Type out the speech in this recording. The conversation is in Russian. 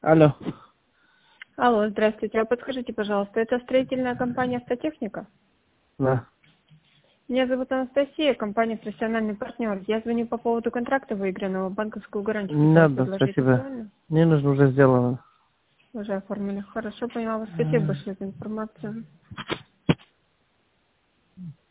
Алло. Алло, здравствуйте. А подскажите, пожалуйста, это строительная компания «Автотехника»? Да. Меня зовут Анастасия, компания «Профессиональный партнер». Я звоню по поводу контракта выигранного, банковскую гарантию Не пытаюсь надо, предложить. спасибо. Актуально? Мне нужно уже сделано. Уже оформили. Хорошо, поняла вас. Спасибо большое за информацию.